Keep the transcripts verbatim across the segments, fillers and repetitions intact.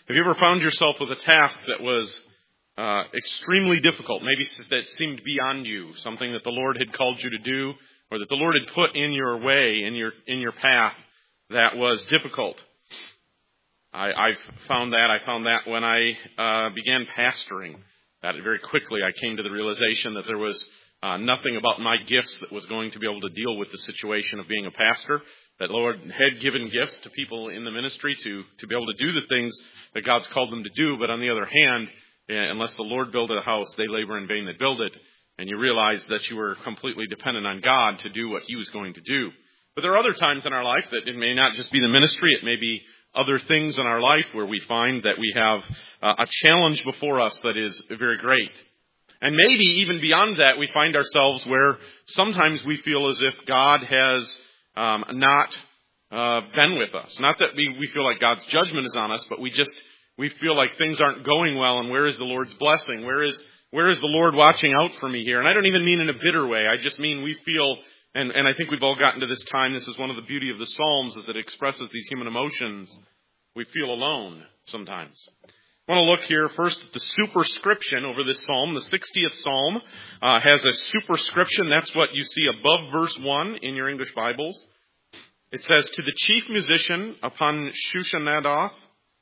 Have you ever found yourself with a task that was uh, extremely difficult, maybe that seemed beyond you, something that the Lord had called you to do, or that the Lord had put in your way, in your in your path, that was difficult? I, I've found that. I found that when I uh, began pastoring. That very quickly I came to the realization that there was uh, nothing about my gifts that was going to be able to deal with the situation of being a pastor. That the Lord had given gifts to people in the ministry to, to be able to do the things that God's called them to do. But on the other hand, unless the Lord builded a house, they labor in vain that build it. And you realize that you were completely dependent on God to do what He was going to do. But there are other times in our life that it may not just be the ministry. It may be other things in our life where we find that we have uh, a challenge before us that is very great. And maybe even beyond that, we find ourselves where sometimes we feel as if God has Um, not uh, been with us. Not that we, we feel like God's judgment is on us, but we just we feel like things aren't going well. And where is the Lord's blessing? Where is where is the Lord watching out for me here? And I don't even mean in a bitter way. I just mean we feel, and, and I think we've all gotten to this time. This is one of the beauty of the Psalms, is it expresses these human emotions. We feel alone sometimes. I want to look here first at the superscription over this psalm. The sixtieth psalm uh, has a superscription. That's what you see above verse one in your English Bibles. It says, "To the chief musician upon Shushan-Nadoth,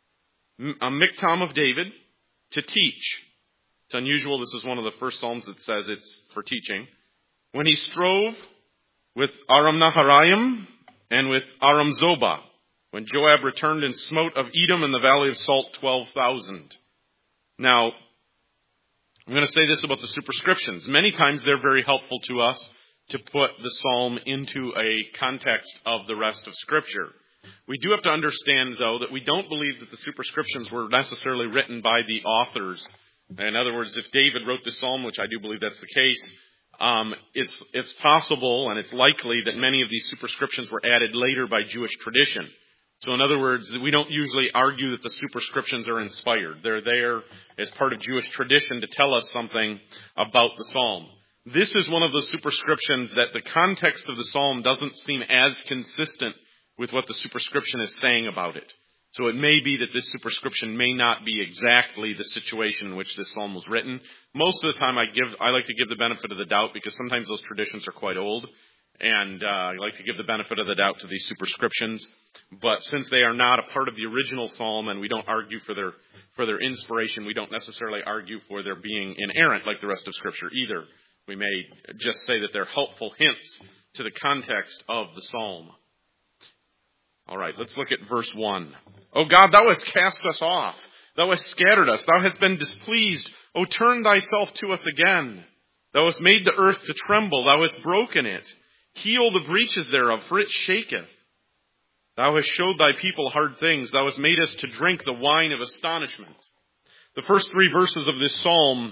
a miktam of David, to teach." It's unusual. This is one of the first psalms that says it's for teaching. "When he strove with Aram Naharaim and with Aram Zobah, when Joab returned and smote of Edom in the valley of Salt twelve thousand. Now, I'm going to say this about the superscriptions. Many times they're very helpful to us to put the psalm into a context of the rest of Scripture. We do have to understand, though, that we don't believe that the superscriptions were necessarily written by the authors. In other words, if David wrote the psalm, which I do believe that's the case, um, it's it's possible and it's likely that many of these superscriptions were added later by Jewish tradition. So in other words, we don't usually argue that the superscriptions are inspired. They're there as part of Jewish tradition to tell us something about the psalm. This is one of those superscriptions that the context of the psalm doesn't seem as consistent with what the superscription is saying about it. So it may be that this superscription may not be exactly the situation in which this psalm was written. Most of the time I give, I like to give the benefit of the doubt because sometimes those traditions are quite old. And uh, I like to give the benefit of the doubt to these superscriptions. But since they are not a part of the original psalm and we don't argue for their for their inspiration, we don't necessarily argue for their being inerrant like the rest of Scripture either. We may just say that they're helpful hints to the context of the psalm. All right, let's look at verse one. "O God, thou hast cast us off. Thou hast scattered us. Thou hast been displeased. O turn thyself to us again. Thou hast made the earth to tremble. Thou hast broken it. Heal the breaches thereof, for it shaketh. Thou hast showed thy people hard things. Thou hast made us to drink the wine of astonishment." The first three verses of this psalm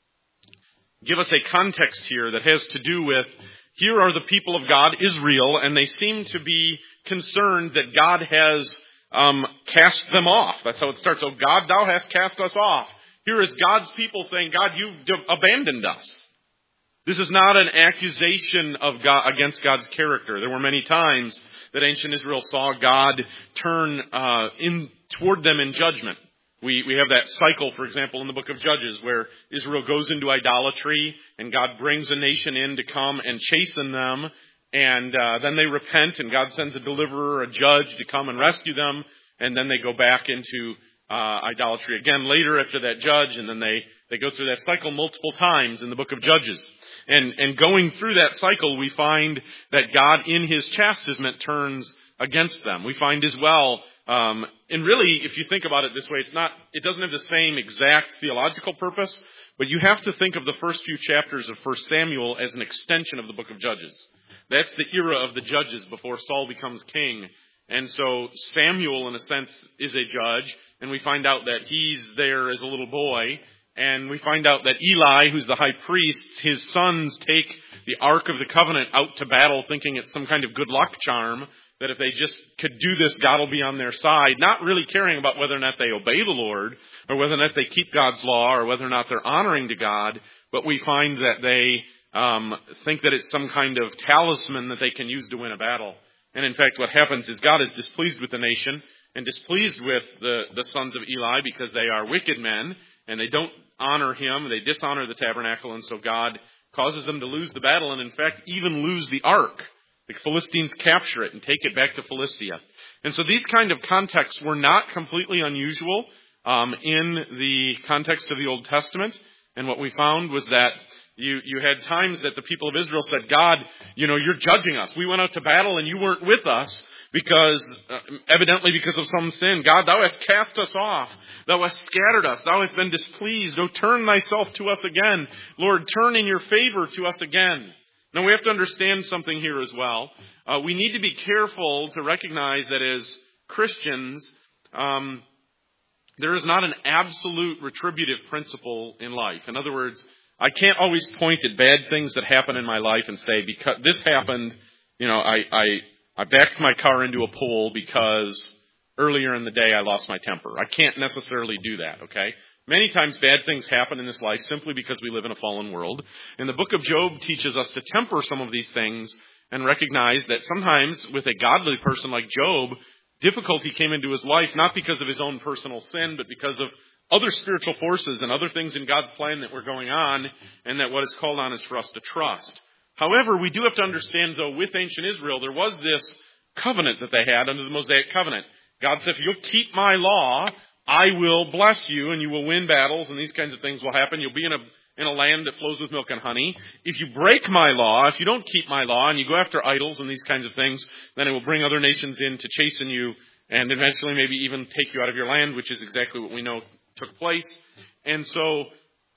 give us a context here that has to do with, here are the people of God, Israel, and they seem to be concerned that God has um, cast them off. That's how it starts. "Oh God, thou hast cast us off." Here is God's people saying, "God, you've abandoned us." This is not an accusation of God against God's character. There were many times that ancient Israel saw God turn uh, in toward them in judgment. We we have that cycle, for example, in the book of Judges, where Israel goes into idolatry and God brings a nation in to come and chasten them. And uh, then they repent and God sends a deliverer, a judge to come and rescue them. And then they go back into uh, idolatry again later after that judge. And then they, they go through that cycle multiple times in the book of Judges. And, and going through that cycle, we find that God in His chastisement turns against them. We find as well, um, and really, if you think about it this way, it's not, it doesn't have the same exact theological purpose, but you have to think of the first few chapters of First Samuel as an extension of the book of Judges. That's the era of the judges before Saul becomes king. And so Samuel, in a sense, is a judge, and we find out that he's there as a little boy. And we find out that Eli, who's the high priest, his sons take the Ark of the Covenant out to battle thinking it's some kind of good luck charm, that if they just could do this, God will be on their side, not really caring about whether or not they obey the Lord, or whether or not they keep God's law, or whether or not they're honoring to God, but we find that they um, think that it's some kind of talisman that they can use to win a battle. And in fact, what happens is God is displeased with the nation, and displeased with the, the sons of Eli because they are wicked men and they don't honor him. They dishonor the tabernacle, and so God causes them to lose the battle and, in fact, even lose the ark. The Philistines capture it and take it back to Philistia. And so these kind of contexts were not completely unusual um, in the context of the Old Testament. And what we found was that you, you had times that the people of Israel said, God, you know, you're judging us. We went out to battle and you weren't with us because, uh, evidently because of some sin. God, thou hast cast us off. Thou hast scattered us. Thou hast been displeased. O turn thyself to us again. Lord, turn in your favor to us again. Now we have to understand something here as well. Uh, we need to be careful to recognize that as Christians, um, there is not an absolute retributive principle in life. In other words, I can't always point at bad things that happen in my life and say, because this happened, you know, I, I, I backed my car into a pole because earlier in the day I lost my temper. I can't necessarily do that, okay? Many times bad things happen in this life simply because we live in a fallen world. And the book of Job teaches us to temper some of these things and recognize that sometimes with a godly person like Job, difficulty came into his life not because of his own personal sin, but because of other spiritual forces and other things in God's plan that were going on, and that what is called on is for us to trust. However, we do have to understand, though, with ancient Israel, there was this covenant that they had under the Mosaic covenant. God said, if you'll keep my law, I will bless you and you will win battles and these kinds of things will happen. You'll be in a in a land that flows with milk and honey. If you break my law, if you don't keep my law and you go after idols and these kinds of things, then it will bring other nations in to chasten you and eventually maybe even take you out of your land, which is exactly what we know took place. And so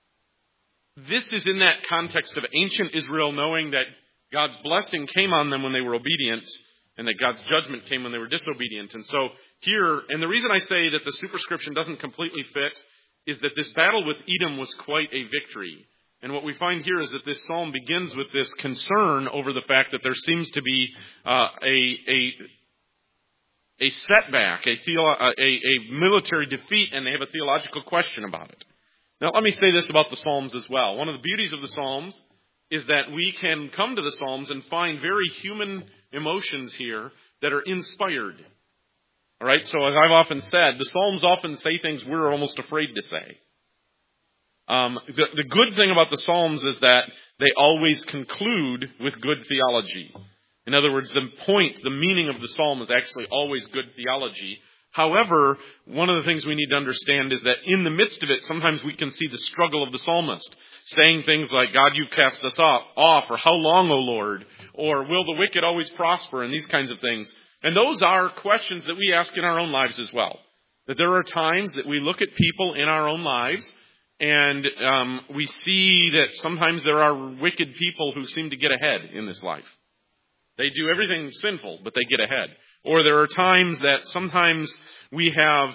this is in that context of ancient Israel knowing that God's blessing came on them when they were obedient and that God's judgment came when they were disobedient. And so here, and the reason I say that the superscription doesn't completely fit is that this battle with Edom was quite a victory. And what we find here is that this psalm begins with this concern over the fact that there seems to be uh, a, a a setback, a, theolo- a, a military defeat, and they have a theological question about it. Now, let me say this about the Psalms as well. One of the beauties of the Psalms is that we can come to the Psalms and find very human emotions here that are inspired. All right, so as I've often said, the Psalms often say things we're almost afraid to say. Um, the, the good thing about the Psalms is that they always conclude with good theology. In other words, the point, the meaning of the psalm is actually always good theology. However, one of the things we need to understand is that in the midst of it, sometimes we can see the struggle of the psalmist, saying things like, God, you cast us off, or how long, O Lord, or will the wicked always prosper, and these kinds of things. And those are questions that we ask in our own lives as well. That there are times that we look at people in our own lives, and um, we see that sometimes there are wicked people who seem to get ahead in this life. They do everything sinful, but they get ahead. Or there are times that sometimes we have,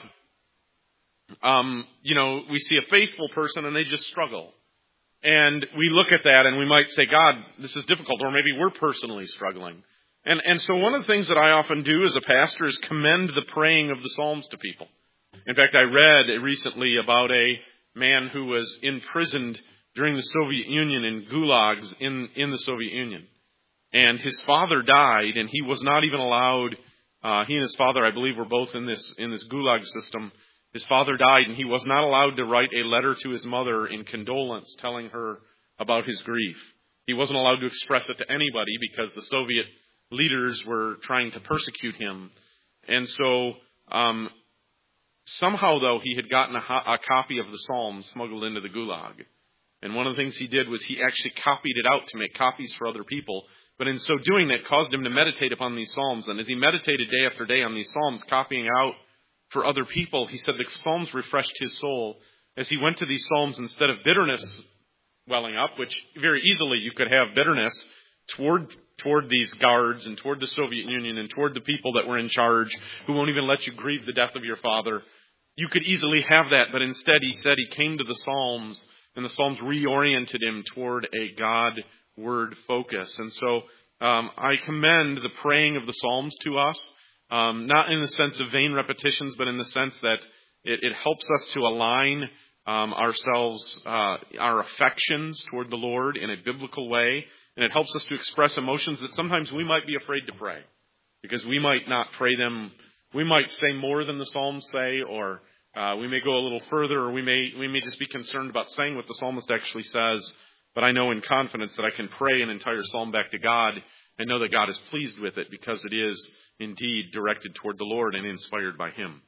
um, you know, we see a faithful person and they just struggle. And we look at that and we might say, God, this is difficult. Or maybe we're personally struggling. And, and so one of the things that I often do as a pastor is commend the praying of the Psalms to people. In fact, I read recently about a man who was imprisoned during the Soviet Union in gulags in, in the Soviet Union. And his father died, and he was not even allowed, uh, he and his father, I believe, were both in this in this gulag system. His father died, and he was not allowed to write a letter to his mother in condolence, telling her about his grief. He wasn't allowed to express it to anybody because the Soviet leaders were trying to persecute him. And so, um, somehow, though, he had gotten a, a copy of the Psalms smuggled into the gulag. And one of the things he did was he actually copied it out to make copies for other people. But in so doing, that caused him to meditate upon these Psalms. And as he meditated day after day on these Psalms, copying out for other people, he said the Psalms refreshed his soul. As he went to these Psalms, instead of bitterness welling up, which very easily you could have bitterness toward toward these guards and toward the Soviet Union and toward the people that were in charge who won't even let you grieve the death of your father. You could easily have that, but instead he said he came to the Psalms, and the Psalms reoriented him toward a God word focus. And so um, I commend the praying of the Psalms to us, um, not in the sense of vain repetitions, but in the sense that it, it helps us to align um, ourselves, uh, our affections toward the Lord in a biblical way. And it helps us to express emotions that sometimes we might be afraid to pray because we might not pray them we might say more than the Psalms say, or uh, we may go a little further, or we may we may just be concerned about saying what the psalmist actually says. But I know in confidence that I can pray an entire psalm back to God and know that God is pleased with it because it is indeed directed toward the Lord and inspired by Him.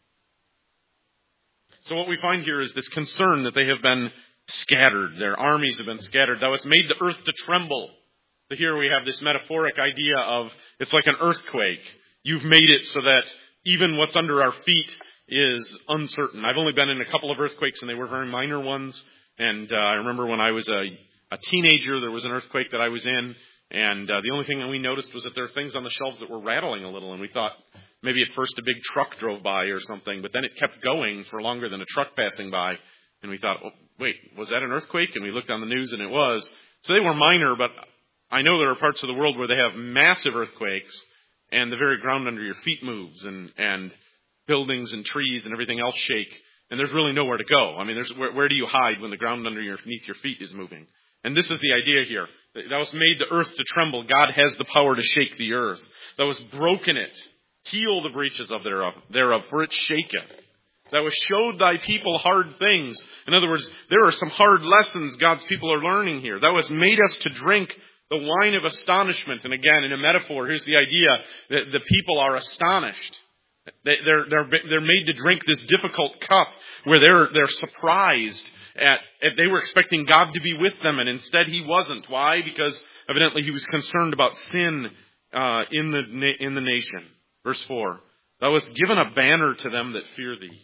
So what we find here is this concern that they have been scattered. Their armies have been scattered. Thou hast made the earth to tremble. So here we have this metaphoric idea of it's like an earthquake. You've made it so that even what's under our feet is uncertain. I've only been in a couple of earthquakes, and they were very minor ones. And uh, I remember when I was a, a teenager, there was an earthquake that I was in. And uh, the only thing that we noticed was that there were things on the shelves that were rattling a little. And we thought maybe at first a big truck drove by or something. But then it kept going for longer than a truck passing by. And we thought, oh, wait, was that an earthquake? And we looked on the news, and it was. So they were minor, but I know there are parts of the world where they have massive earthquakes, and the very ground under your feet moves, and, and buildings and trees and everything else shake, and there's really nowhere to go. I mean, there's where, where do you hide when the ground underneath your feet is moving? And this is the idea here. Thou hast made the earth to tremble. God has the power to shake the earth. Thou hast broken it. Heal the breaches of thereof, thereof for it shaketh. Thou hast showed thy people hard things. In other words, there are some hard lessons God's people are learning here. Thou hast made us to drink the wine of astonishment. And again, in a metaphor, here's the idea that the people are astonished. They're, they're, they're made to drink this difficult cup where they're, they're surprised at, at, they were expecting God to be with them, and instead He wasn't. Why? Because evidently He was concerned about sin uh, in the in the nation. Verse four, Thou hast given a banner to them that fear Thee,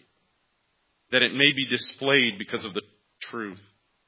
that it may be displayed because of the truth.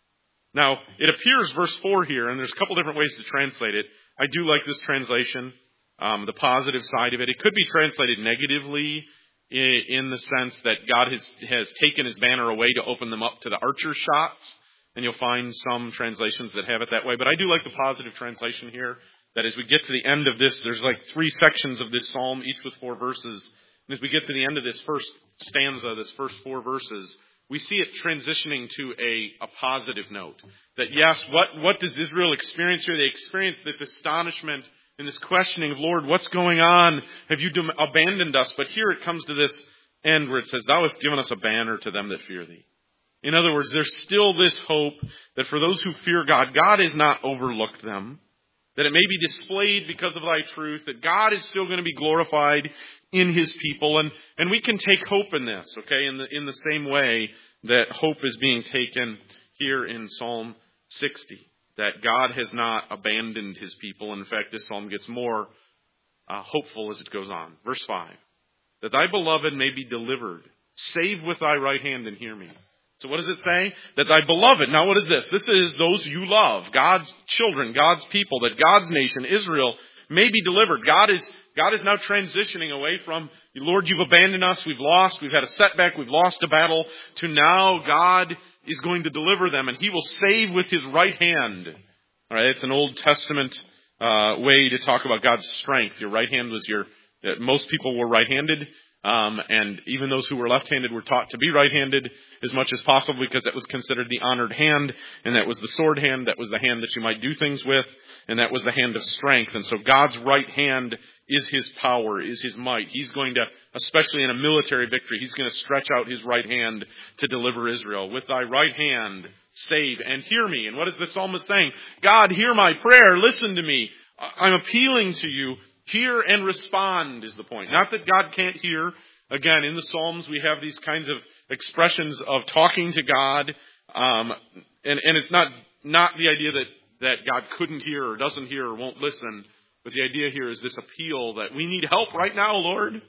Now, it appears, verse four here, and there's a couple different ways to translate it. I do like this translation, um, the positive side of it. It could be translated negatively in, in the sense that God has, has taken His banner away to open them up to the archer shots. And you'll find some translations that have it that way. But I do like the positive translation here, that as we get to the end of this, there's like three sections of this psalm, each with four verses. And as we get to the end of this first stanza, this first four verses, we see it transitioning to a, a positive note. That yes, what, what does Israel experience here? They experience this astonishment and this questioning of, Lord, what's going on? Have you dem- abandoned us? But here it comes to this end where it says, Thou hast given us a banner to them that fear Thee. In other words, there's still this hope that for those who fear God, God has not overlooked them. That it may be displayed because of Thy truth, that God is still going to be glorified in His people. And, and we can take hope in this, okay, in the, in the same way that hope is being taken here in Psalm sixty. That God has not abandoned His people. In fact, this psalm gets more uh, hopeful as it goes on. Verse five, That Thy beloved may be delivered. Save with Thy right hand and hear me. So what does it say? That Thy beloved. Now what is this? This is those you love. God's children, God's people, that God's nation, Israel, may be delivered. God is, God is now transitioning away from, Lord, you've abandoned us, we've lost, we've had a setback, we've lost a battle, to now God is going to deliver them, and He will save with His right hand. All right, it's an Old Testament uh, way to talk about God's strength. Your right hand was your, uh, most people were right-handed. Um, and even those who were left-handed were taught to be right-handed as much as possible because that was considered the honored hand, and that was the sword hand, that was the hand that you might do things with, and that was the hand of strength. And so God's right hand is His power, is His might. He's going to, especially in a military victory, He's going to stretch out His right hand to deliver Israel. With Thy right hand, save and hear me. And what is the psalmist saying? God, hear my prayer. Listen to me. I'm appealing to You. Hear and respond is the point. Not that God can't hear. Again, in the Psalms, we have these kinds of expressions of talking to God. Um, and, and it's not, not the idea that, that God couldn't hear or doesn't hear or won't listen. But the idea here is this appeal that we need help right now, Lord.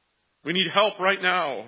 We need help right now.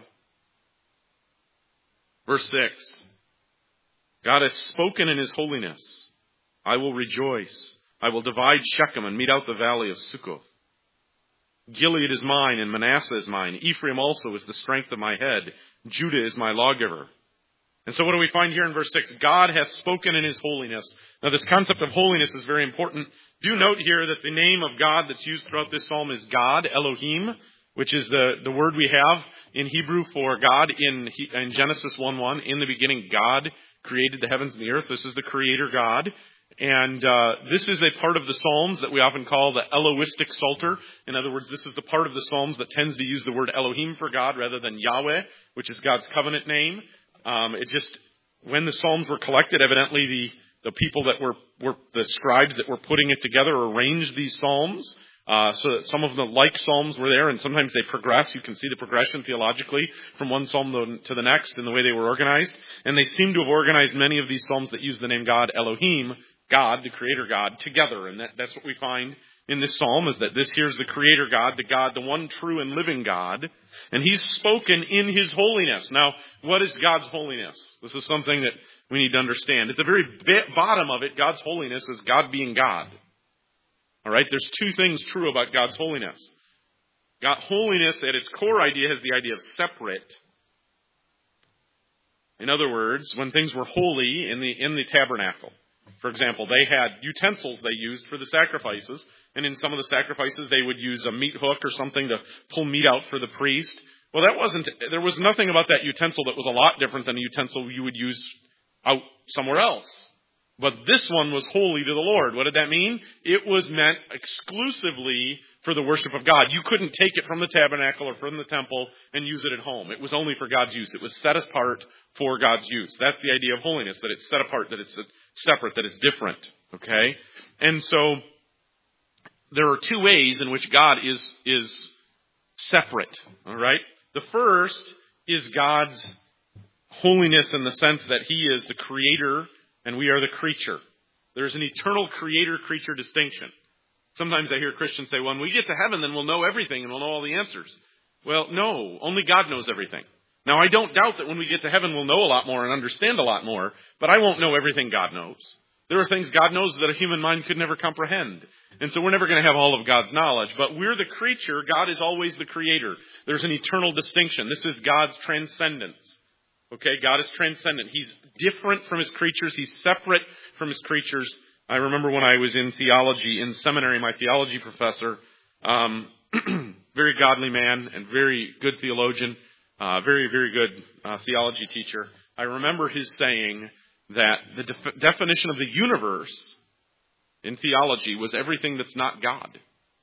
Verse six. God hath spoken in His holiness. I will rejoice. I will divide Shechem and mete out the valley of Succoth. Gilead is mine and Manasseh is mine. Ephraim also is the strength of my head. Judah is my lawgiver. And so what do we find here in verse six? God hath spoken in His holiness. Now this concept of holiness is very important. Do note here that the name of God that's used throughout this psalm is God, Elohim, which is the, the word we have in Hebrew for God in, in Genesis one one. In the beginning, God created the heavens and the earth. This is the Creator God. And uh, this is a part of the Psalms that we often call the Elohistic Psalter. In other words, this is the part of the Psalms that tends to use the word Elohim for God rather than Yahweh, which is God's covenant name. Um, it just, when the Psalms were collected, evidently the, the people that were, were, the scribes that were putting it together arranged these Psalms. Uh, so that some of the like Psalms were there, and sometimes they progress. You can see the progression theologically from one Psalm to the next in the way they were organized. And they seem to have organized many of these Psalms that use the name God, Elohim, God, the Creator God, together. And that, that's what we find in this Psalm, is that this here's the Creator God, the God, the one true and living God. And He's spoken in His holiness. Now, what is God's holiness? This is something that we need to understand. At the very bottom of it, God's holiness is God being God. All right, there's two things true about God's holiness. God, holiness at its core idea has the idea of separate. In other words, when things were holy in the in the tabernacle, for example, they had utensils they used for the sacrifices, and in some of the sacrifices they would use a meat hook or something to pull meat out for the priest. Well, that wasn't. There was nothing about that utensil that was a lot different than a utensil you would use out somewhere else. But this one was holy to the Lord. What did that mean? It was meant exclusively for the worship of God. You couldn't take it from the tabernacle or from the temple and use it at home. It was only for God's use. It was set apart for God's use. That's the idea of holiness, that it's set apart, that it's separate, that it's different. Okay? And so there are two ways in which God is, is separate. All right? The first is God's holiness in the sense that He is the creator and we are the creature. There's an eternal creator-creature distinction. Sometimes I hear Christians say, well, when we get to heaven, then we'll know everything and we'll know all the answers. Well, no, only God knows everything. Now, I don't doubt that when we get to heaven, we'll know a lot more and understand a lot more, but I won't know everything God knows. There are things God knows that a human mind could never comprehend. And so we're never going to have all of God's knowledge, but we're the creature. God is always the creator. There's an eternal distinction. This is God's transcendence. Okay, God is transcendent. He's different from His creatures. He's separate from His creatures. I remember when I was in theology, in seminary, my theology professor, um, very godly man and very good theologian, uh, very, very good uh, theology teacher. I remember his saying that the def- definition of the universe in theology was everything that's not God.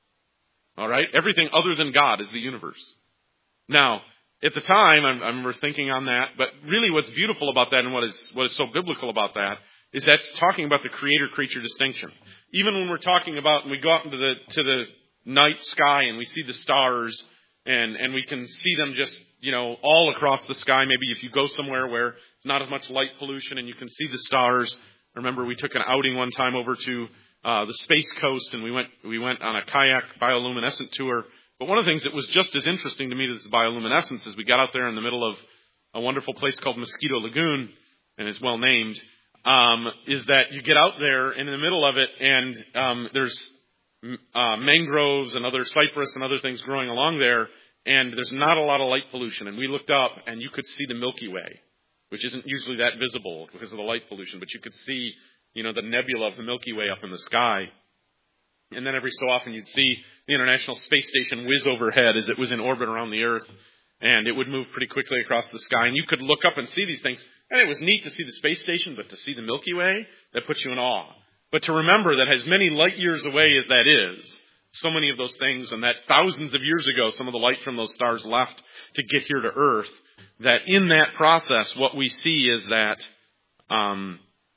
All right? Everything other than God is the universe. Now, at the time, I remember thinking on that, but really what's beautiful about that and what is what is so biblical about that is that's talking about the creator-creature distinction. Even when we're talking about, and we go out into the to the night sky and we see the stars and, and we can see them just, you know, all across the sky. Maybe if you go somewhere where there's not as much light pollution and you can see the stars. I remember we took an outing one time over to uh, the Space Coast and we went we went on a kayak bioluminescent tour. But one of the things that was just as interesting to me as bioluminescence is we got out there in the middle of a wonderful place called Mosquito Lagoon, and it's well named, um, is that you get out there and in the middle of it and um, there's uh, mangroves and other cypress and other things growing along there, and there's not a lot of light pollution. And we looked up and you could see the Milky Way, which isn't usually that visible because of the light pollution, but you could see, you know, the nebula of the Milky Way up in the sky. And then every so often you'd see the International Space Station whiz overhead as it was in orbit around the Earth. And it would move pretty quickly across the sky. And you could look up and see these things. And it was neat to see the space station, but to see the Milky Way, that puts you in awe. But to remember that as many light years away as that is, so many of those things, and that thousands of years ago, some of the light from those stars left to get here to Earth, that in that process, what we see is that um,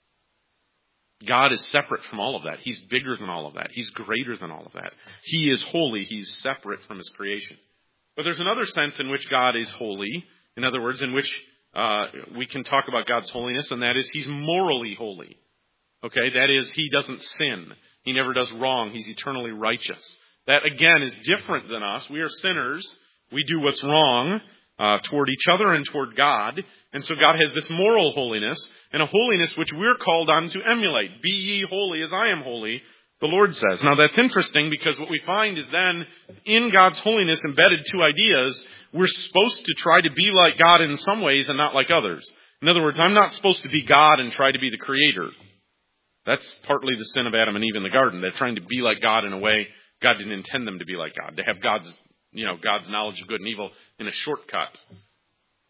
God is separate from all of that. He's bigger than all of that. He's greater than all of that. He is holy. He's separate from His creation. But there's another sense in which God is holy. In other words, in which uh, we can talk about God's holiness, and that is He's morally holy. Okay, that is, He doesn't sin. He never does wrong. He's eternally righteous. That, again, is different than us. We are sinners. We do what's wrong uh, toward each other and toward God. And so God has this moral holiness, and a holiness which we're called on to emulate. Be ye holy as I am holy, the Lord says. Now that's interesting because what we find is then in God's holiness embedded two ideas. We're supposed to try to be like God in some ways and not like others. In other words, I'm not supposed to be God and try to be the creator. That's partly the sin of Adam and Eve in the garden. They're trying to be like God in a way God didn't intend them to be like God. To have God's, you know, God's knowledge of good and evil in a shortcut.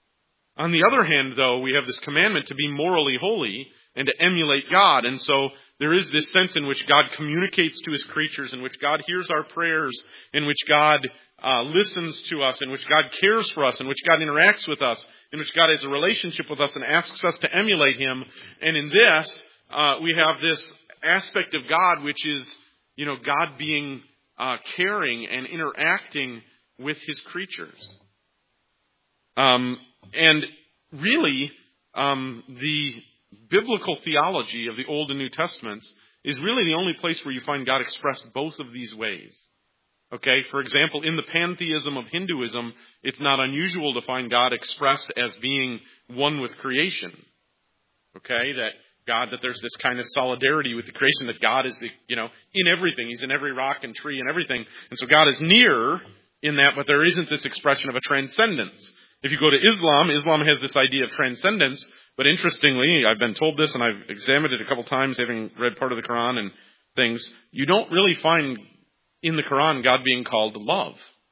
On the other hand, though, we have this commandment to be morally holy and to emulate God. And so there is this sense in which God communicates to his creatures, in which God hears our prayers, in which God uh, listens to us, in which God cares for us, in which God interacts with us, in which God has a relationship with us and asks us to emulate him. And in this, uh, we have this aspect of God, which is, you know, God being uh, caring and interacting with his creatures. Um, and really, um, the biblical theology of the Old and New Testaments is really the only place where you find God expressed both of these ways. Okay, for example, in the pantheism of Hinduism, it's not unusual to find God expressed as being one with creation. Okay, that God, that there's this kind of solidarity with the creation, that God is, you know, in everything. He's in every rock and tree and everything. And so God is near in that, but there isn't this expression of a transcendence. If you go to Islam, Islam has this idea of transcendence, but interestingly, I've been told this and I've examined it a couple times, having read part of the Quran and things, you don't really find in the Quran God being called love.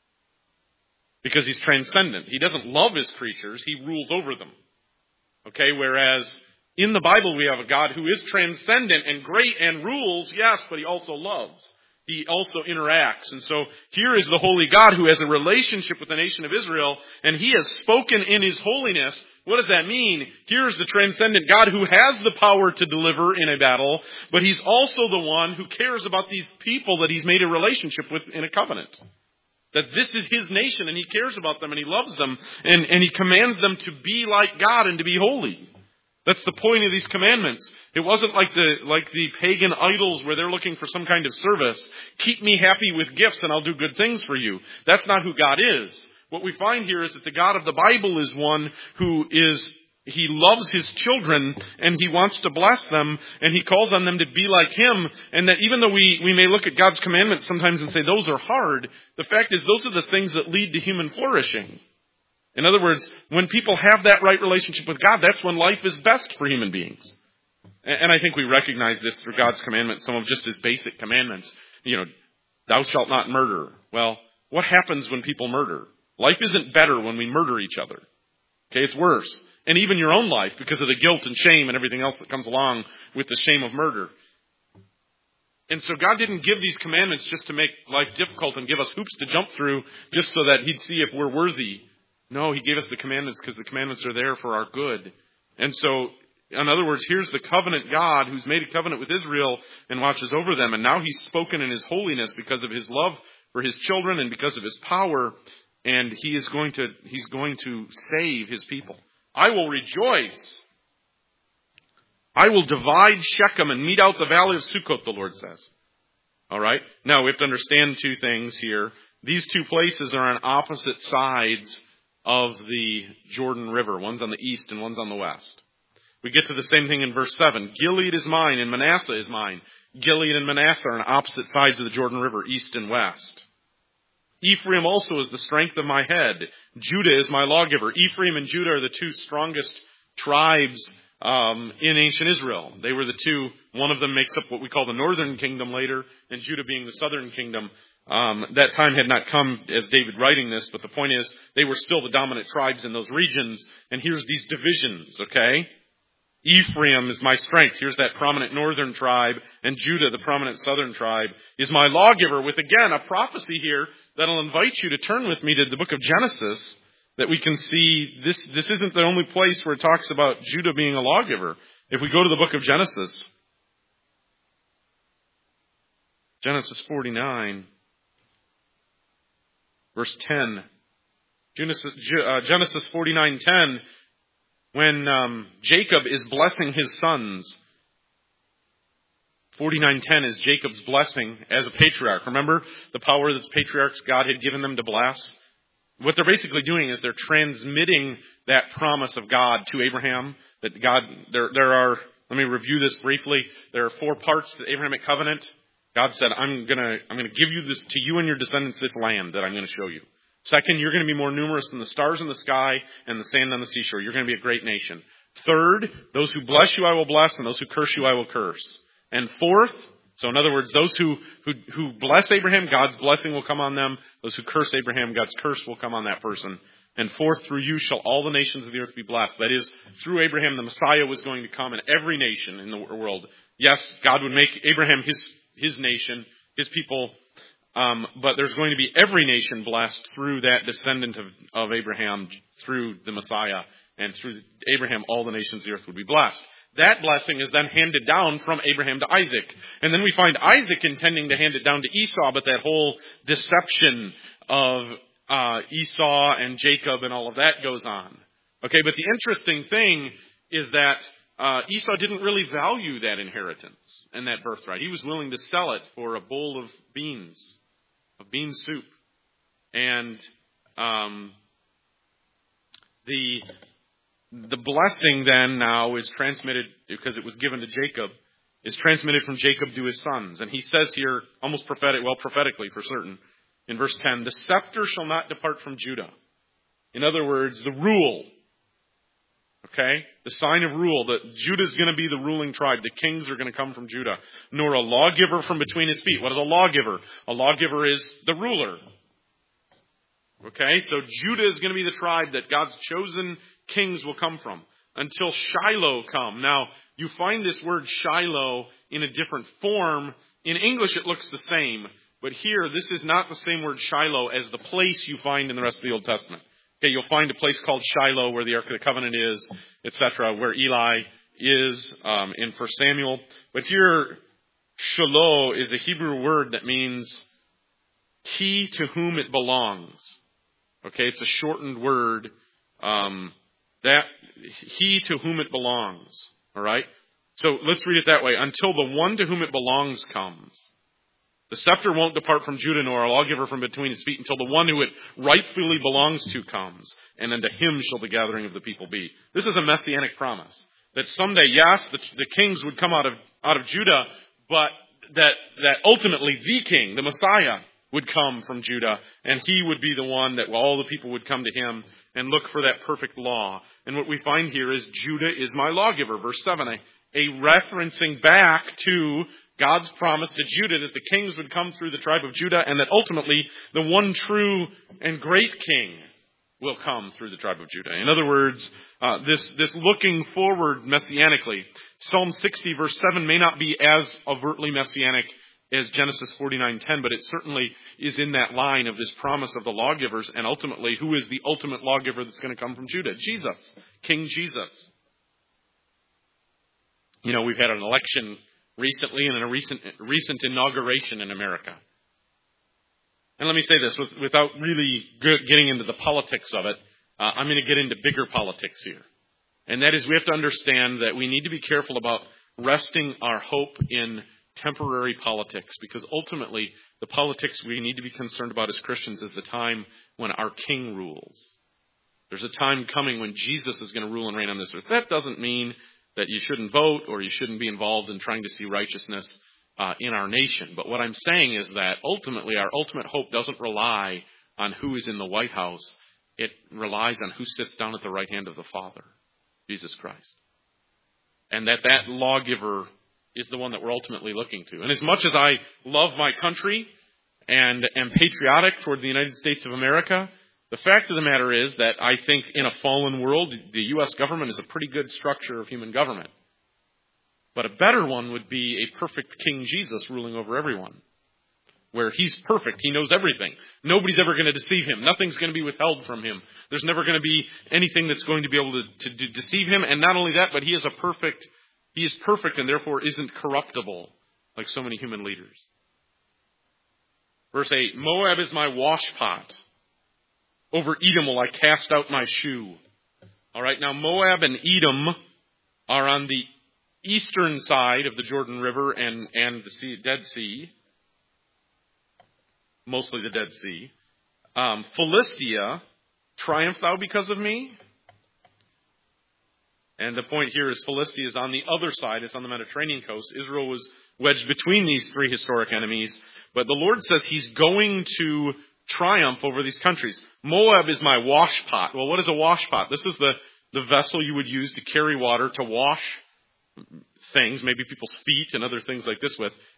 Because he's transcendent. He doesn't love his creatures, he rules over them. Okay, whereas in the Bible we have a God who is transcendent and great and rules, yes, but he also loves. He also interacts. And so here is the holy God who has a relationship with the nation of Israel, and he has spoken in his holiness. What does that mean? Here's the transcendent God who has the power to deliver in a battle, but he's also the one who cares about these people that he's made a relationship with in a covenant. That this is his nation, and he cares about them, and he loves them, and, and he commands them to be like God and to be holy. That's the point of these commandments. It wasn't like the like the pagan idols where they're looking for some kind of service. Keep me happy with gifts and I'll do good things for you. That's not who God is. What we find here is that the God of the Bible is one who is, he loves his children and he wants to bless them and he calls on them to be like him. And that even though we, we may look at God's commandments sometimes and say those are hard, the fact is those are the things that lead to human flourishing. In other words, when people have that right relationship with God, that's when life is best for human beings. And I think we recognize this through God's commandments, some of just his basic commandments. You know, thou shalt not murder. Well, what happens when people murder? Life isn't better when we murder each other. Okay, it's worse. And even your own life, because of the guilt and shame and everything else that comes along with the shame of murder. And so God didn't give these commandments just to make life difficult and give us hoops to jump through just so that he'd see if we're worthy. No, he gave us the commandments because the commandments are there for our good. And so, in other words, here's the covenant God who's made a covenant with Israel and watches over them. And now he's spoken in his holiness because of his love for his children and because of his power. And he is going to, he's going to save his people. I will rejoice. I will divide Shechem and mete out the valley of Sukkot, the Lord says. All right. Now we have to understand two things here. These two places are on opposite sides of the Jordan River. One's on the east and one's on the west. We get to the same thing in verse seven. Gilead is mine and Manasseh is mine. Gilead and Manasseh are on opposite sides of the Jordan River, east and west. Ephraim also is the strength of my head. Judah is my lawgiver. Ephraim and Judah are the two strongest tribes um, in ancient Israel. They were the two. One of them makes up what we call the northern kingdom later, and Judah being the southern kingdom. Um, that time had not come as David writing this, but the point is they were still the dominant tribes in those regions. And here's these divisions, okay? Ephraim is my strength. Here's that prominent northern tribe. And Judah, the prominent southern tribe, is my lawgiver, with, again, a prophecy here that'll invite you to turn with me to the book of Genesis, that we can see this, this isn't the only place where it talks about Judah being a lawgiver. If we go to the book of Genesis, Genesis forty-nine, verse ten. Genesis, uh, Genesis forty-nine ten, when um, Jacob is blessing his sons. forty-nine ten is Jacob's blessing as a patriarch. Remember the power that the patriarchs God had given them to bless? What they're basically doing is they're transmitting that promise of God to Abraham. That God, there, there are, let me review this briefly. There are four parts to the Abrahamic covenant. God said, I'm gonna, I'm gonna give you this, to you and your descendants, this land that I'm gonna show you. Second, you're going to be more numerous than the stars in the sky and the sand on the seashore. You're going to be a great nation. Third, those who bless you I will bless, and those who curse you I will curse. And fourth, So in other words, those who, who, who bless Abraham, God's blessing will come on them. Those who curse Abraham, God's curse will come on that person. And fourth, through you shall all the nations of the earth be blessed. That is, through Abraham, the Messiah was going to come, and every nation in the world. Yes, God would make Abraham his, his nation, his people, um, but there's going to be every nation blessed through that descendant of, of Abraham, through the Messiah. And through Abraham, all the nations of the earth would be blessed. That blessing is then handed down from Abraham to Isaac. And then we find Isaac intending to hand it down to Esau, but that whole deception of uh, Esau and Jacob and all of that goes on. Okay, but the interesting thing is that uh, Esau didn't really value that inheritance and that birthright. He was willing to sell it for a bowl of beans, of bean soup. And um, the... The blessing then now is transmitted, because it was given to Jacob, is transmitted from Jacob to his sons. And he says here, almost prophetic, well, prophetically for certain, in verse ten, the scepter shall not depart from Judah. In other words, the rule, okay, the sign of rule, that Judah's going to be the ruling tribe. The kings are going to come from Judah. Nor a lawgiver from between his feet. What is a lawgiver? A lawgiver is the ruler. Okay, so Judah is going to be the tribe that God's chosen kings will come from, until Shiloh come. Now, you find this word Shiloh in a different form. In English, it looks the same, but here, this is not the same word Shiloh as the place you find in the rest of the Old Testament. Okay, you'll find a place called Shiloh where the Ark of the Covenant is, et cetera, where Eli is um, in First Samuel. But here, Shiloh is a Hebrew word that means he to whom it belongs. Okay, it's a shortened word. Um, that he to whom it belongs. All right? So let's read it that way. Until the one to whom it belongs comes. The scepter won't depart from Judah, nor a lawgiver from between his feet, until the one who it rightfully belongs to comes. And unto him shall the gathering of the people be. This is a messianic promise. That someday, yes, the, the kings would come out of, out of Judah, but that, that ultimately the king, the Messiah, would come from Judah, and he would be the one that all the people would come to him and look for that perfect law. And what we find here is Judah is my lawgiver, verse seven, a, a referencing back to God's promise to Judah that the kings would come through the tribe of Judah, and that ultimately the one true and great king will come through the tribe of Judah. In other words, uh, this, this looking forward messianically. Psalm sixty verse seven may not be as overtly messianic as Genesis forty-nine ten, but it certainly is in that line of this promise of the lawgivers, and ultimately, who is the ultimate lawgiver that's going to come from Judah? Jesus, King Jesus. You know, we've had an election recently and a recent recent inauguration in America. And let me say this, without really getting into the politics of it, uh, I'm going to get into bigger politics here. And that is, we have to understand that we need to be careful about resting our hope in temporary politics, because ultimately the politics we need to be concerned about as Christians is the time when our King rules. There's a time coming when Jesus is going to rule and reign on this earth. That doesn't mean that you shouldn't vote or you shouldn't be involved in trying to see righteousness uh, in our nation. But what I'm saying is that ultimately our ultimate hope doesn't rely on who is in the White House. It relies on who sits down at the right hand of the Father, Jesus Christ. And that that lawgiver is the one that we're ultimately looking to. And as much as I love my country and am patriotic toward the United States of America, the fact of the matter is that I think in a fallen world, the U S government is a pretty good structure of human government. But a better one would be a perfect King Jesus ruling over everyone, where he's perfect. He knows everything. Nobody's ever going to deceive him. Nothing's going to be withheld from him. There's never going to be anything that's going to be able to, to, to deceive him. And not only that, but he is a perfect, he is perfect and therefore isn't corruptible like so many human leaders. Verse eight, Moab is my washpot. Over Edom will I cast out my shoe. All right, now Moab and Edom are on the eastern side of the Jordan River and, and the sea, Dead Sea. Mostly the Dead Sea. Um, Philistia, triumph thou because of me? And the point here is Philistia is on the other side. It's on the Mediterranean coast. Israel was wedged between these three historic enemies. But the Lord says he's going to triumph over these countries. Moab is my washpot. Well, what is a washpot? This is the, the vessel you would use to carry water, to wash things, maybe people's feet and other things like this with.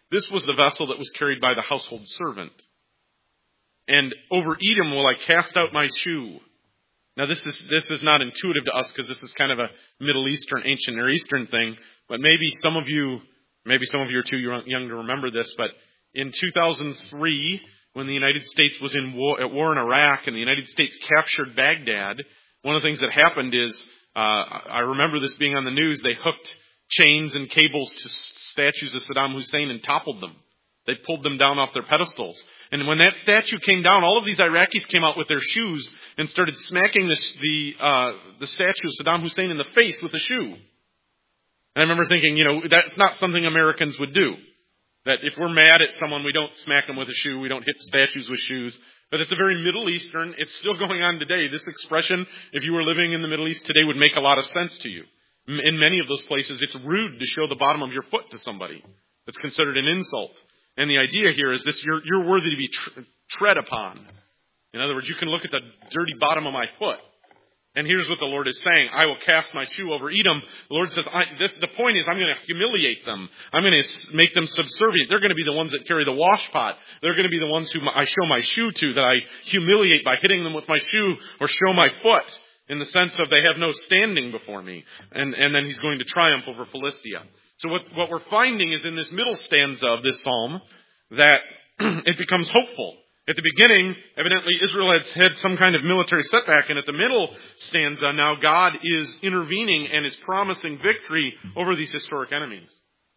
This was the vessel that was carried by the household servant. And over Edom will I cast out my shoe. Now this is this is not intuitive to us because this is kind of a Middle Eastern, ancient Near Eastern thing. But maybe some of you, maybe some of you are too young to remember this. But in two thousand three, when the United States was in war, at war in Iraq and the United States captured Baghdad, one of the things that happened is, uh, I remember this being on the news, they hooked chains and cables to statues of Saddam Hussein and toppled them. They pulled them down off their pedestals. And when that statue came down, all of these Iraqis came out with their shoes and started smacking the the, uh, the statue of Saddam Hussein in the face with a shoe. And I remember thinking, you know, that's not something Americans would do. That if we're mad at someone, we don't smack them with a shoe, we don't hit statues with shoes. But it's a very Middle Eastern, it's still going on today. This expression, if you were living in the Middle East today, would make a lot of sense to you. In many of those places, it's rude to show the bottom of your foot to somebody. It's considered an insult. And the idea here is this, you're, you're worthy to be tr- tread upon. In other words, you can look at the dirty bottom of my foot. And here's what the Lord is saying. I will cast my shoe over Edom. The Lord says, I, this, the point is I'm going to humiliate them. I'm going to make them subservient. They're going to be the ones that carry the wash pot. They're going to be the ones who I show my shoe to, that I humiliate by hitting them with my shoe or show my foot, in the sense of they have no standing before me. And, and then he's going to triumph over Philistia. So what, what we're finding is in this middle stanza of this psalm that it becomes hopeful. At the beginning, evidently Israel had had some kind of military setback, and at the middle stanza now God is intervening and is promising victory over these historic enemies.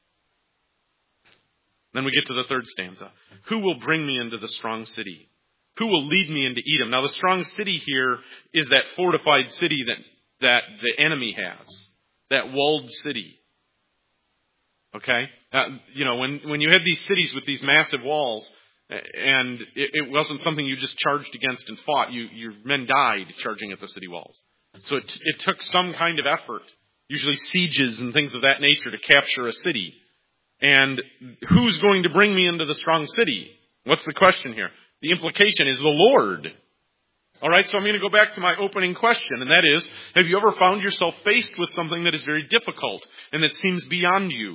Then we get to the third stanza. Who will bring me into the strong city? Who will lead me into Edom? Now the strong city here is that fortified city that, that the enemy has. That walled city. Okay? Uh, you know, when, when you had these cities with these massive walls, and it, it wasn't something you just charged against and fought, you, your men died charging at the city walls. So it, it took some kind of effort, usually sieges and things of that nature, to capture a city. And who's going to bring me into the strong city? What's the question here? The implication is the Lord. All right, so I'm going to go back to my opening question, and that is, have you ever found yourself faced with something that is very difficult and that seems beyond you?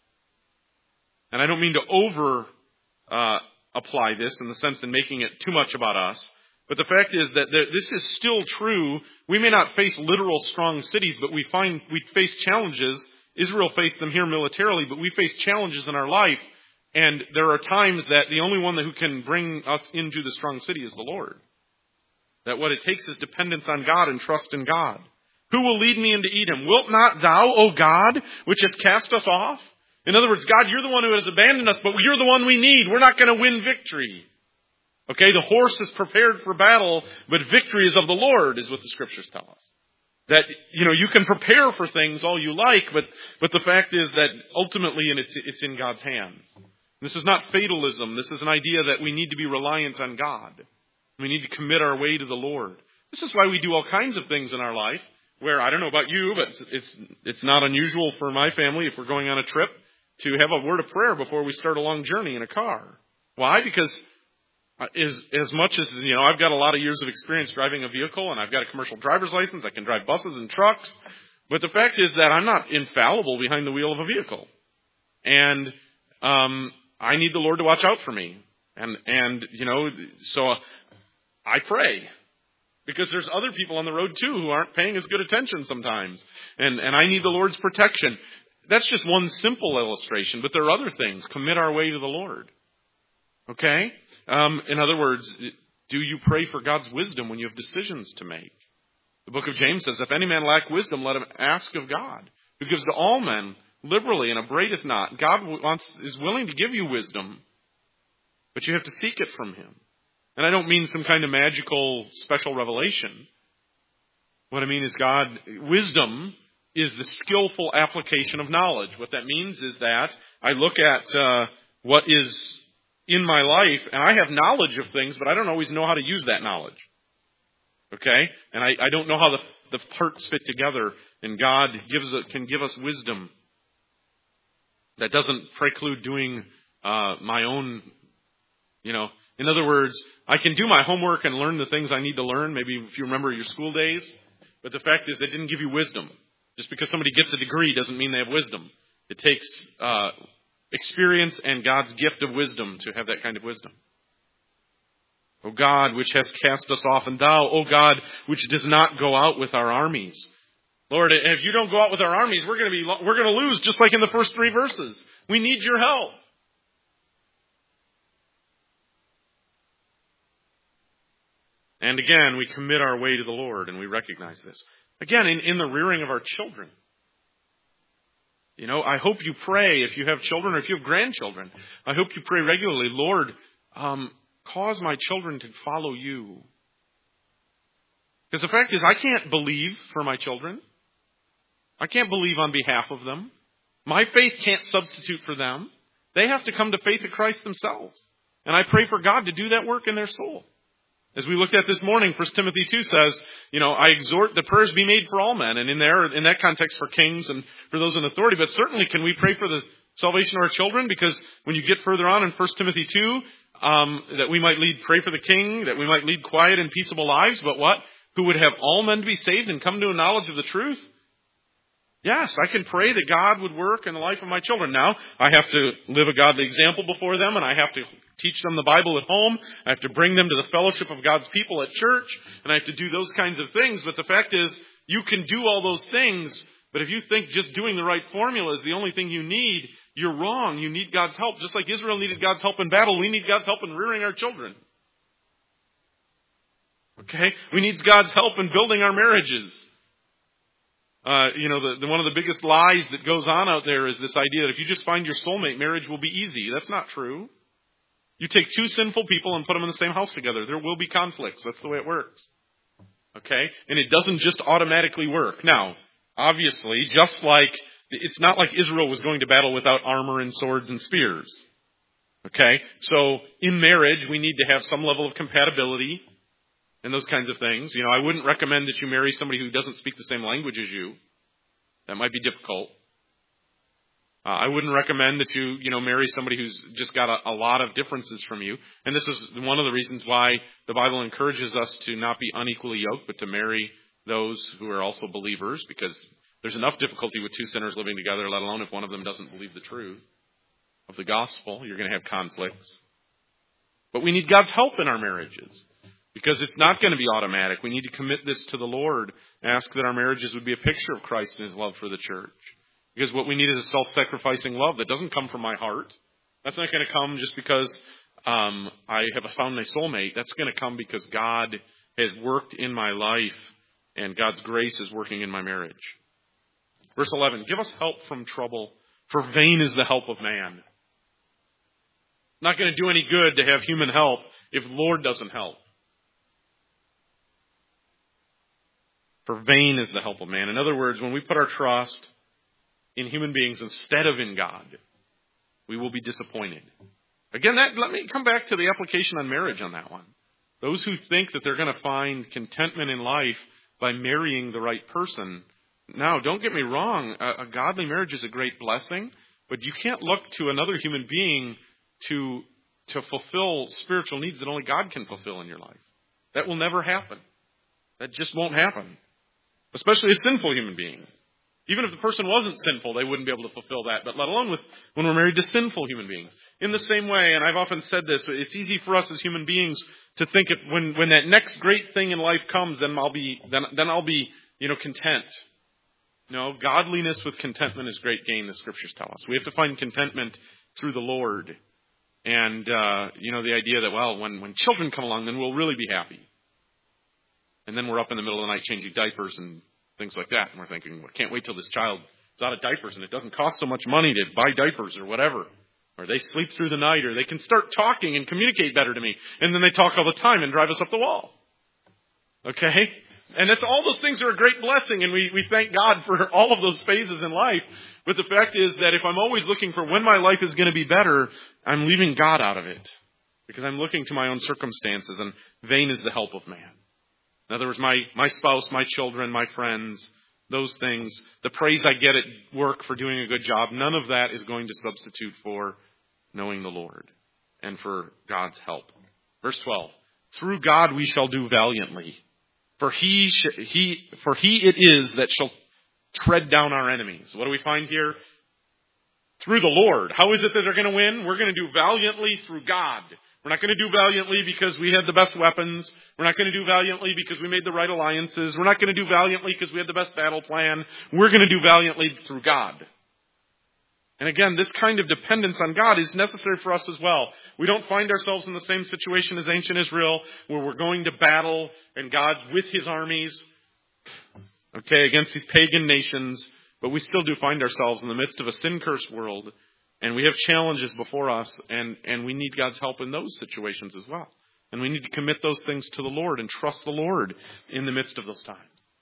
And I don't mean to over uh, apply this in the sense of making it too much about us, but the fact is that there, this is still true. We may not face literal strong cities, but we find we face challenges. Israel faced them here militarily, but we face challenges in our life, and there are times that the only one who can bring us into the strong city is the Lord. That what it takes is dependence on God and trust in God. Who will lead me into Edom? Wilt not thou, O God, which has cast us off? In other words, God, you're the one who has abandoned us, but you're the one we need. We're not going to win victory. Okay, the horse is prepared for battle, but victory is of the Lord, is what the scriptures tell us. That, you know, you can prepare for things all you like, but, but the fact is that ultimately it's, it's in God's hands. This is not fatalism. This is an idea that we need to be reliant on God. We need to commit our way to the Lord. This is why we do all kinds of things in our life where, I don't know about you, but it's, it's not unusual for my family, if we're going on a trip, to have a word of prayer before we start a long journey in a car. Why? Because as, as much as, you know, I've got a lot of years of experience driving a vehicle, and I've got a commercial driver's license, I can drive buses and trucks, but the fact is that I'm not infallible behind the wheel of a vehicle. And um, I need the Lord to watch out for me. And, and you know, so I pray. Because there's other people on the road, too, who aren't paying as good attention sometimes. And, and I need the Lord's protection. That's just one simple illustration, but there are other things. Commit our way to the Lord. Okay? Um, in other words, do you pray for God's wisdom when you have decisions to make? The book of James says, if any man lack wisdom, let him ask of God, who gives to all men liberally and upbraideth not. God wants, is willing to give you wisdom, but you have to seek it from him. And I don't mean some kind of magical special revelation. What I mean is God, wisdom is the skillful application of knowledge. What that means is that I look at uh, what is in my life, and I have knowledge of things, but I don't always know how to use that knowledge. Okay? And I, I don't know how the, the parts fit together, and God gives a, can give us wisdom. That doesn't preclude doing uh, my own, you know. In other words, I can do my homework and learn the things I need to learn, maybe if you remember your school days, but the fact is they didn't give you wisdom. Just because somebody gets a degree doesn't mean they have wisdom. It takes uh, experience and God's gift of wisdom to have that kind of wisdom. O God, which has cast us off, and thou, O God, which does not go out with our armies. Lord, if you don't go out with our armies, we're going to be, we're going to lose, just like in the first three verses. We need your help. And again, we commit our way to the Lord, and we recognize this. Again, in, in the rearing of our children. You know, I hope you pray if you have children or if you have grandchildren. I hope you pray regularly, Lord, um, cause my children to follow you. Because the fact is, I can't believe for my children. I can't believe on behalf of them. My faith can't substitute for them. They have to come to faith in Christ themselves. And I pray for God to do that work in their soul. As we looked at this morning, First Timothy two says, you know, I exhort the prayers be made for all men. And in there, in that context, for kings and for those in authority. But certainly, can we pray for the salvation of our children? Because when you get further on in First Timothy two, um, that we might lead, pray for the king, that we might lead quiet and peaceable lives. But what? Who would have all men to be saved and come to a knowledge of the truth? Yes, I can pray that God would work in the life of my children. Now, I have to live a godly example before them, and I have to teach them the Bible at home. I have to bring them to the fellowship of God's people at church, and I have to do those kinds of things. But the fact is, you can do all those things, but if you think just doing the right formula is the only thing you need, you're wrong. You need God's help. Just like Israel needed God's help in battle, we need God's help in rearing our children. Okay? We need God's help in building our marriages. Uh, you know, the, the, one of the biggest lies that goes on out there is this idea that if you just find your soulmate, marriage will be easy. That's not true. You take two sinful people and put them in the same house together. There will be conflicts. That's the way it works. Okay? And it doesn't just automatically work. Now, obviously, just like, it's not like Israel was going to battle without armor and swords and spears. Okay? So, in marriage, we need to have some level of compatibility and those kinds of things. You know, I wouldn't recommend that you marry somebody who doesn't speak the same language as you. That might be difficult. Uh, I wouldn't recommend that you, you know, marry somebody who's just got a, a lot of differences from you. And this is one of the reasons why the Bible encourages us to not be unequally yoked, but to marry those who are also believers, because there's enough difficulty with two sinners living together, let alone if one of them doesn't believe the truth of the gospel. You're going to have conflicts. But we need God's help in our marriages. Because it's not going to be automatic. We need to commit this to the Lord. Ask that our marriages would be a picture of Christ and His love for the church. Because what we need is a self-sacrificing love that doesn't come from my heart. That's not going to come just because um, I have found my soulmate. That's going to come because God has worked in my life and God's grace is working in my marriage. Verse eleven, give us help from trouble, for vain is the help of man. Not going to do any good to have human help if the Lord doesn't help. For vain is the help of man. In other words, when we put our trust in human beings instead of in God, we will be disappointed. Again, that, let me come back to the application on marriage on that one. Those who think that they're going to find contentment in life by marrying the right person. Now, don't get me wrong. A, a godly marriage is a great blessing, but you can't look to another human being to, to fulfill spiritual needs that only God can fulfill in your life. That will never happen. That just won't happen. Especially a sinful human being. Even if the person wasn't sinful, they wouldn't be able to fulfill that. But let alone with when we're married to sinful human beings. In the same way, and I've often said this, it's easy for us as human beings to think if when, when that next great thing in life comes, then I'll be then then I'll be, you know, content. No, godliness with contentment is great gain, the scriptures tell us. We have to find contentment through the Lord. And uh, you know, the idea that, well, when, when children come along, then we'll really be happy. And then we're up in the middle of the night changing diapers and things like that. And we're thinking, well, can't wait till this child is out of diapers and it doesn't cost so much money to buy diapers or whatever. Or they sleep through the night, or they can start talking and communicate better to me. And then they talk all the time and drive us up the wall. Okay? And that's all those things are a great blessing, and we, we thank God for all of those phases in life. But the fact is that if I'm always looking for when my life is going to be better, I'm leaving God out of it. Because I'm looking to my own circumstances, and vain is the help of man. In other words, my, my spouse, my children, my friends, those things, the praise I get at work for doing a good job, none of that is going to substitute for knowing the Lord and for God's help. Verse twelve, through God we shall do valiantly, for he, sh- he, for he it is that shall tread down our enemies. What do we find here? through the Lord. How is it that they're going to win? We're going to do valiantly through God. We're not going to do valiantly because we had the best weapons. We're not going to do valiantly because we made the right alliances. We're not going to do valiantly because we had the best battle plan. We're going to do valiantly through God. And again, this kind of dependence on God is necessary for us as well. We don't find ourselves in the same situation as ancient Israel, where we're going to battle and God's with his armies, okay, against these pagan nations. But we still do find ourselves in the midst of a sin-cursed world, and we have challenges before us, and, and we need God's help in those situations as well. And we need to commit those things to the Lord and trust the Lord in the midst of those times.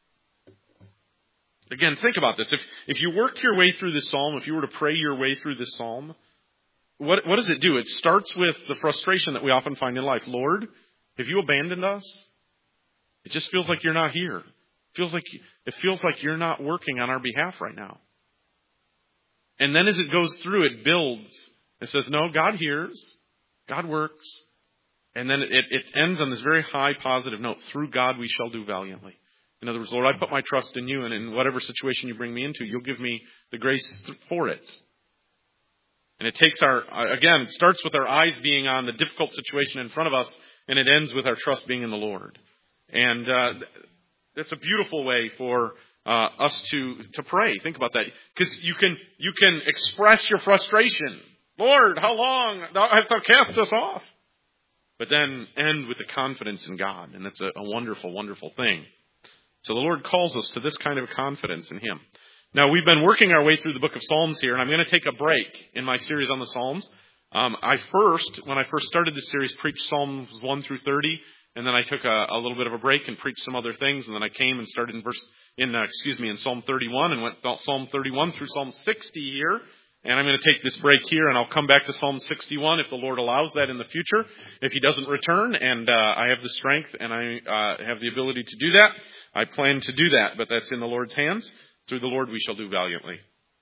Again, think about this. If if you work your way through this psalm, if you were to pray your way through this psalm, what what does it do? It starts with the frustration that we often find in life. Lord, have you abandoned us? It just feels like you're not here. It feels like it feels like you're not working on our behalf right now. And then as it goes through, it builds. It says, no, God hears. God works. And then it, it ends on this very high positive note. Through God we shall do valiantly. In other words, Lord, I put my trust in you, and in whatever situation you bring me into, you'll give me the grace for it. And it takes our, again, it starts with our eyes being on the difficult situation in front of us, and it ends with our trust being in the Lord. And uh, that's a beautiful way for uh, us to to pray. Think about that, because you can you can express your frustration. Lord, how long thou hast thou cast us off? But then end with the confidence in God, and it's a, a wonderful, wonderful thing. So the Lord calls us to this kind of confidence in him. Now, we've been working our way through the book of Psalms here, and I'm going to take a break in my series on the Psalms. Um, I first, when I first started this series, preached Psalms one through thirty, and then I took a, a little bit of a break and preached some other things, and then I came and started in verse, in uh, excuse me, in Psalm thirty-one, and went Psalm thirty-one through Psalm sixty here. And I'm going to take this break here, and I'll come back to Psalm sixty-one if the Lord allows that in the future, if he doesn't return, and uh, I have the strength and I uh, have the ability to do that. I plan to do that, but that's in the Lord's hands. Through the Lord we shall do valiantly.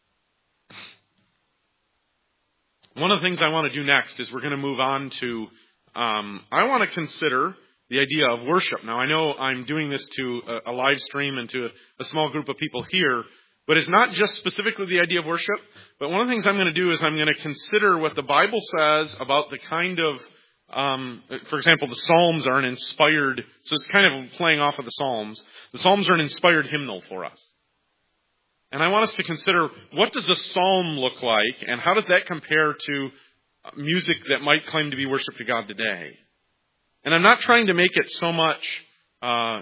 One of the things I want to do next is we're going to move on to, um, I want to consider the idea of worship. Now, I know I'm doing this to a, a live stream and to a, a small group of people here, but it's not just specifically the idea of worship. But one of the things I'm going to do is I'm going to consider what the Bible says about the kind of, um, for example, the Psalms are an inspired, so it's kind of playing off of the Psalms. The Psalms are an inspired hymnal for us. And I want us to consider, what does a psalm look like, and how does that compare to music that might claim to be worship to God today? And I'm not trying to make it so much uh,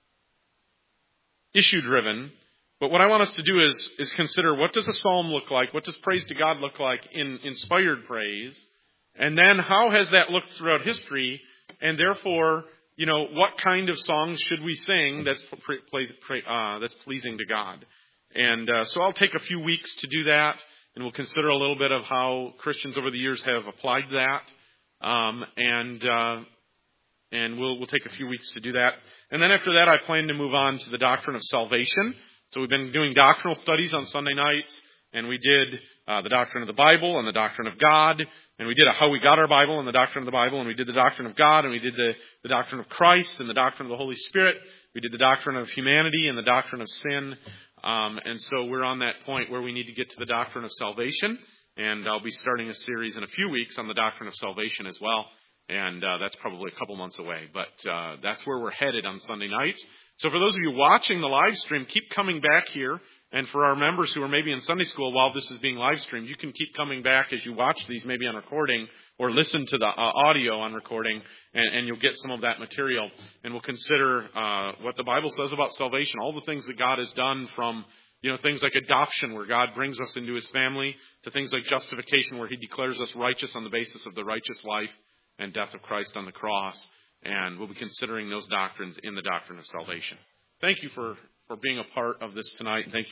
issue-driven, but what I want us to do is, is consider, what does a psalm look like? What does praise to God look like in inspired praise? And then how has that looked throughout history? And therefore, you know, what kind of songs should we sing that's uh, that's pleasing to God? And uh, so I'll take a few weeks to do that, and we'll consider a little bit of how Christians over the years have applied that. Um, and uh, and we'll we'll take a few weeks to do that. And then after that, I plan to move on to the doctrine of salvation. So we've been doing doctrinal studies on Sunday nights, and we did uh, the doctrine of the Bible and the doctrine of God, and we did a how we got our Bible and the doctrine of the Bible, and we did the doctrine of God, and we did the, the doctrine of Christ and the doctrine of the Holy Spirit. We did the doctrine of humanity and the doctrine of sin. Um, and so we're on that point where we need to get to the doctrine of salvation, and I'll be starting a series in a few weeks on the doctrine of salvation as well, and uh, that's probably a couple months away, but uh, that's where we're headed on Sunday nights. So for those of you watching the live stream, keep coming back here. And for our members who are maybe in Sunday school while this is being live streamed, you can keep coming back as you watch these, maybe on recording, or listen to the uh, audio on recording, and, and you'll get some of that material. And we'll consider uh, what the Bible says about salvation, all the things that God has done, from, you know, things like adoption, where God brings us into his family, to things like justification, where he declares us righteous on the basis of the righteous life and death of Christ on the cross. And we'll be considering those doctrines in the doctrine of salvation. Thank you for, for being a part of this tonight. Thank you.